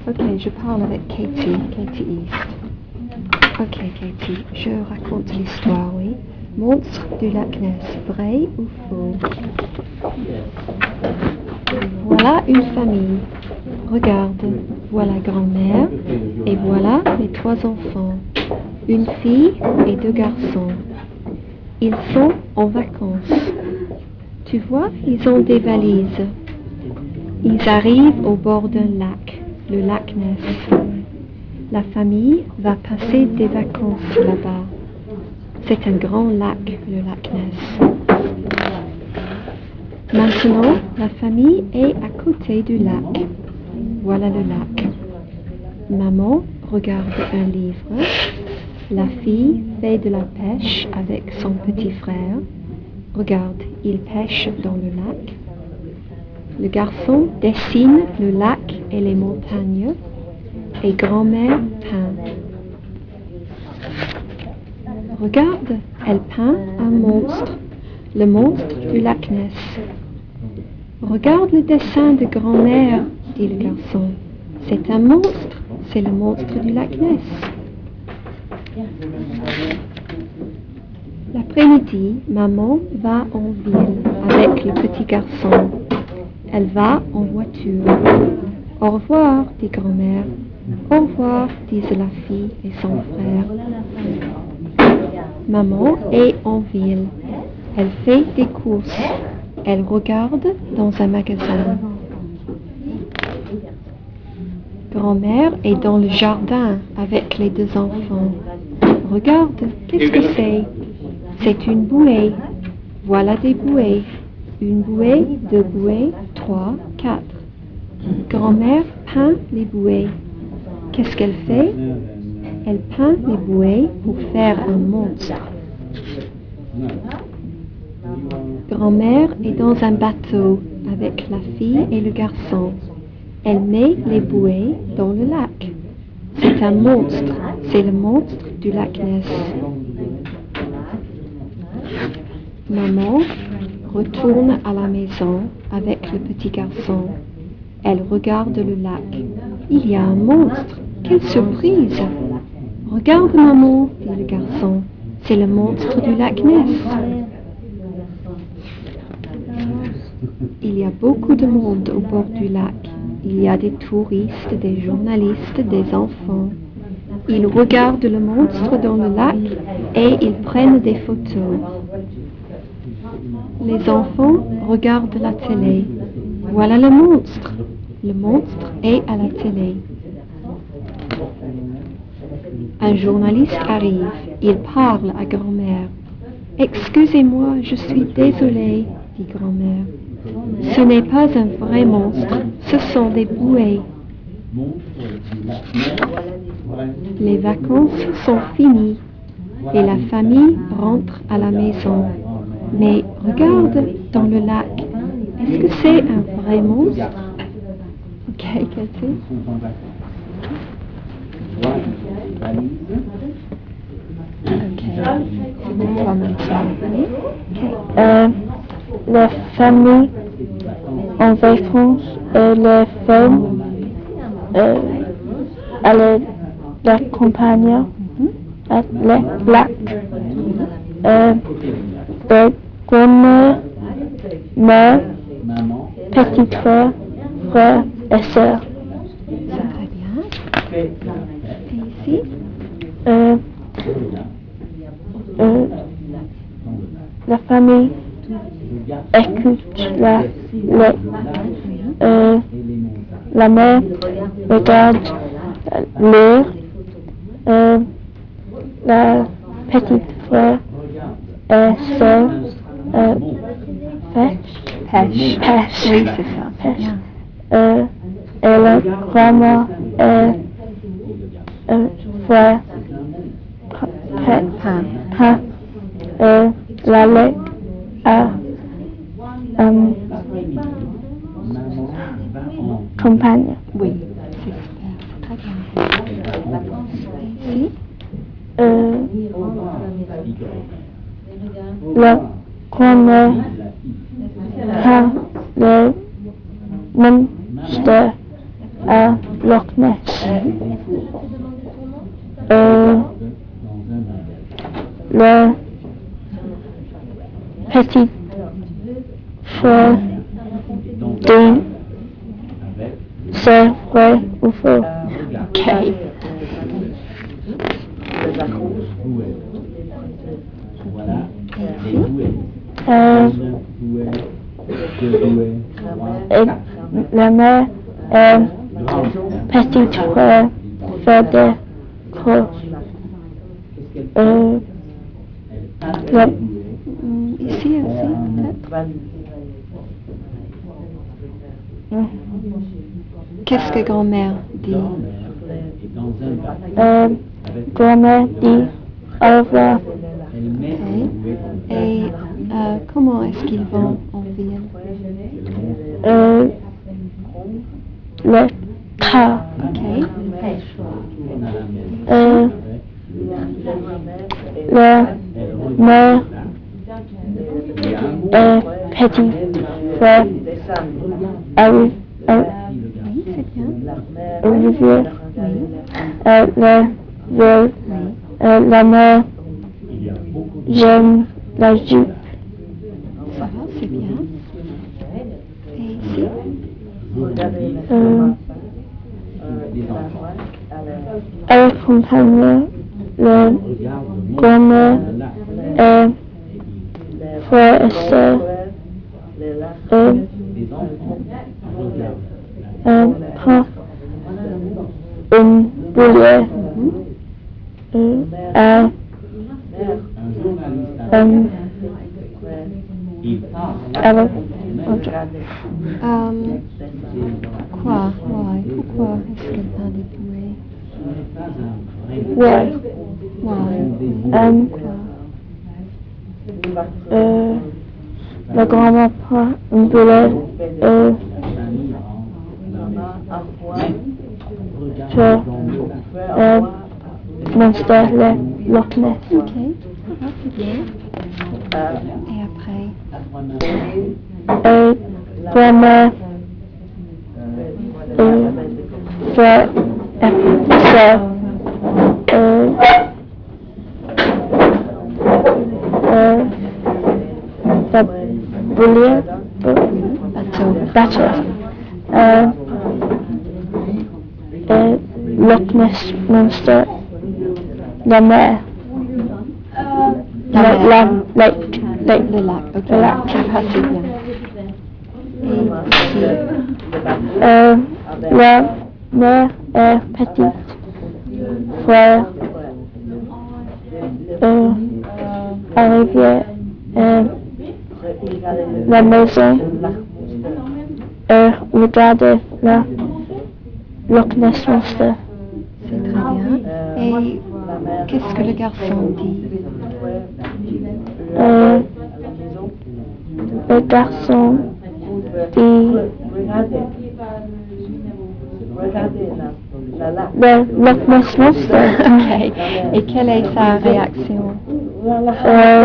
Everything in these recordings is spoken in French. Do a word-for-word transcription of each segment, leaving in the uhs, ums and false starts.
Ok, je parle avec Katie, Katie East. Ok, Katie, je raconte l'histoire, oui. Monstre du lac Ness, vrai ou faux? Voilà une famille. Regarde, voilà grand-mère et voilà les trois enfants. Une fille et deux garçons. Ils sont en vacances. Tu vois, ils ont des valises. Ils arrivent au bord d'un lac, le lac Ness. La famille va passer des vacances là-bas. C'est un grand lac, le lac Ness. Maintenant, la famille est à côté du lac. Voilà le lac. Maman regarde un livre. La fille fait de la pêche avec son petit frère. Regarde, il pêche dans le lac. Le garçon dessine le lac et les montagnes. Et grand-mère peint. Regarde, elle peint un monstre, le monstre du lac Ness. Regarde le dessin de grand-mère, dit le garçon. C'est un monstre, c'est le monstre du lac Ness. L'après-midi, maman va en ville avec le petit garçon. Elle va en voiture. Au revoir, dit grand-mère. Au revoir, disent la fille et son frère. Maman est en ville. Elle fait des courses. Elle regarde dans un magasin. Grand-mère est dans le jardin avec les deux enfants. Regarde, qu'est-ce que c'est? C'est une bouée. Voilà des bouées. Une bouée, deux bouées, trois, quatre. Grand-mère peint les bouées. Qu'est-ce qu'elle fait? Elle peint les bouées pour faire un monstre. Grand-mère est dans un bateau avec la fille et le garçon. Elle met les bouées dans le lac. C'est un monstre. C'est le monstre du lac Ness. Maman retourne à la maison avec le petit garçon. Elle regarde le lac. Il y a un monstre. Quelle surprise! Regarde, maman, dit le garçon. C'est le monstre du lac Ness. Il y a beaucoup de monde au bord du lac. Il y a des touristes, des journalistes, des enfants. Ils regardent le monstre dans le lac et ils prennent des photos. Les enfants regardent la télé. Voilà le monstre. Le monstre est à la télé. Un journaliste arrive. Il parle à grand-mère. « Excusez-moi, je suis désolée, dit grand-mère. Ce n'est pas un vrai monstre, ce sont des bouées. Les vacances sont finies et la famille rentre à la maison. Mais regarde dans le lac. Est-ce que c'est un vrai monstre? Ok, Cathy. Ok, c'est pour toi maintenant. Euh, la famille en vacances et les femmes euh, à la, la campagne, à le lac. Euh, de grand-mère, mère, petit frère, frère et sœur. C'est très bien. Et ici? Euh, euh, la famille écoute la, la, euh, la mère regarde l'heure, euh, la petite frère et sœur euh, pêche. Pêche. Pêche. Oui, c'est ça, c'est Pêche. bien. Euh, et la grand-mère et euh, frère peint. Peint. Euh, la lait à euh, campagne. Oui, c'est super, c'est très bien. Et ici? Euh, la grand-mère peint le monstre à Loch Ness. Euh, le petit frère de c'est vrai ou faux? Ok. Et ici? Euh, et la mère est petit frère Frédéric. Euh, le, Hmm, Ici aussi, peut-être. Qu'est-ce que grand-mère dit? euh, grand-mère dit au revoir. Ok. Et euh, comment est-ce qu'ils vont en ville? Euh, le car. Ok. Euh, la mère et petit frère arrive à Oui, c'est bien. Olivier. Oui. Euh, la ville, Oui. euh, la mère, j'aime la jupe. Ça va, c'est bien. Et ici? Euh, elle accompagne le grand-mère et frère et sœur et euh, prend une bouillée euh, à euh, avec Euh, quoi? Why? Pourquoi est-ce qu'elle parle des bouées? ouais. Why? Euh, Pourquoi? euh, la grand-mère prend une bouillée et je euh, monster le Loch Ness. Ok, ça va, c'est bien. Et après? Et grand-mère euh, frère et sœur euh, euh, la bouillée euh, Bateau. bateau euh, et Loch Ness Monster, la mer, La la, mer. la, lake, lake, Le lac, ok. le lac. Ça va, c'est bien. Et ici? Euh, la mère est petite frère euh, arrivé euh, la maison et regardez la Loch Ness Monster. C'est très bien. Et qu'est-ce que le garçon dit? Euh, le garçon dit le Loch Ness Monster. Ok. Et quelle est sa réaction? Euh,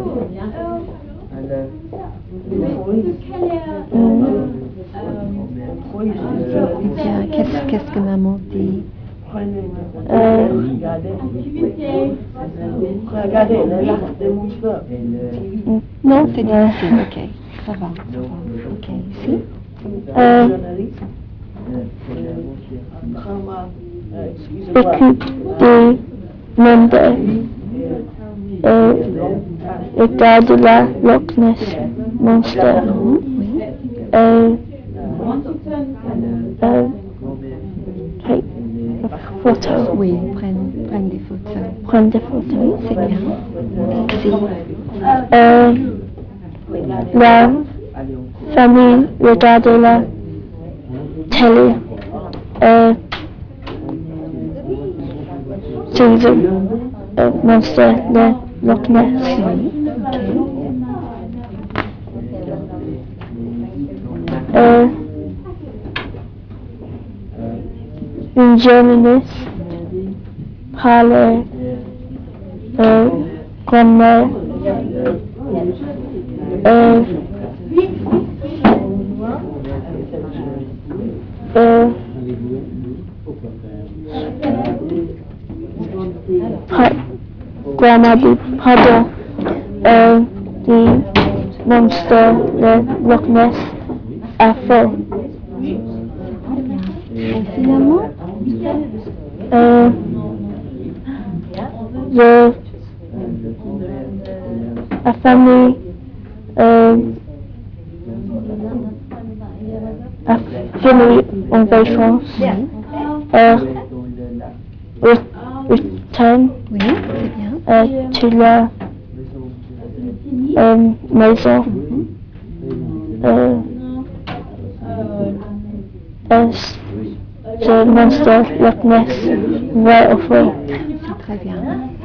Bien, qu'est-ce, qu'est-ce que maman dit? euh, Non, c'est difficile, ok. Ça va, ça va. Ok, ici? euh, écoute du monde et regarde la Loch Ness Monster Mhm, oui. et euh, take a photo, Oui, prenne, prenne des photos. prendre des photos. Oui, c'est bien. Et ici? Euh, la famille regarde la télé et Caesar euh, Monster de Loch Ness. Oui, ok. Euh, une journaliste parle euh, grand-mère et euh, Pa- Grandma dit pardon. Euh, the monster, le Loch Ness, a fait. Et finalement, Euh, je, la famille, euh, a fini en vacances. Euh, re- return oui, c'est bien. euh, to la euh, maison. Euh, euh, ce monster Loch Ness va offrir. C'est très bien.